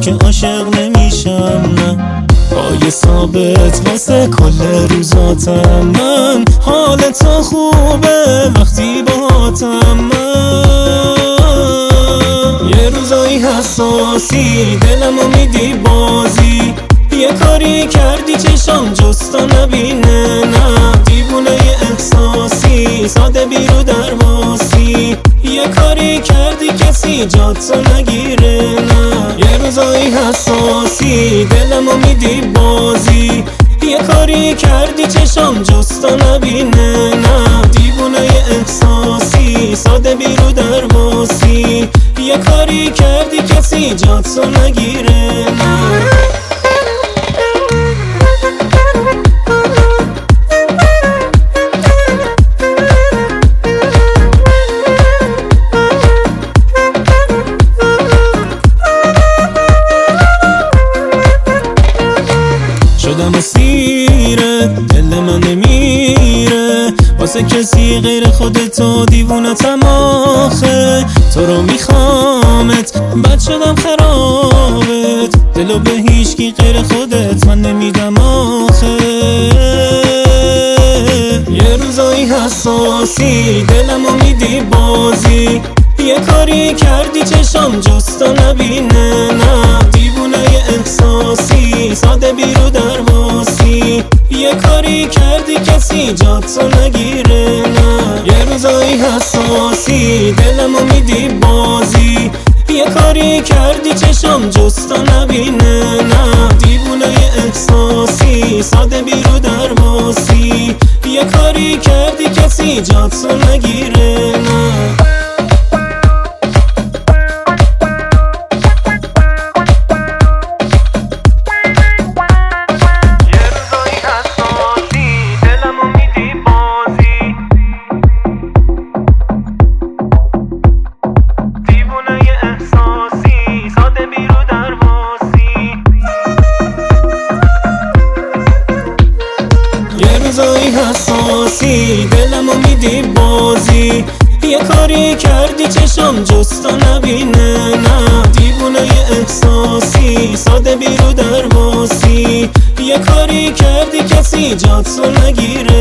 که عاشق نمیشم نه، پای ثابت واسه کل روزاتم من. حال تو خوبه وقتی باهاتم من. یه روزایی حساسی دلمو میدی بازی، یه کاری کردی چشام جستا نبینه نه، دیوونه احساسی ساده بیرو درواسی، یه کاری کردی کسی جاتو نگیره نه. یه روزایی حساسی دلمو میدی بازی، یه کاری کردی چشام جستا نبینه نه، دیوونه احساسی ساده بیرو درواسی، یه کاری کردی کسی جاتو نگیره نه. شدم اسیره دل من نمیره واسه کسی غیر خودتو، دیوونتم آخه تو رو میخوامت، بد شدم خرابت، دلو به هیچکی غیر خودت من نمیدم آخه. یه روزایی حساسی دلمو میدی بازی، یه کاری کردی چشام جستا نبینه نه، دیوونه احساسی ساده بیرو درواسی، یه کاری کردی کسی جاتو نگیره نه. یه روزایی حساسی دلمو میدی بازی، یه کاری کردی چشام جستا نبینه نه، دیوونه احساسی ساده بیرو درواسی، یه کاری کردی کسی جاتو نگیره نه. روزایی حساسی دلمو میدی بازی، یه کاری کردی چشام جستا نبینه نه، دیوونه احساسی ساده بیرو درواسی، یه کاری کردی کسی جاتو نگیره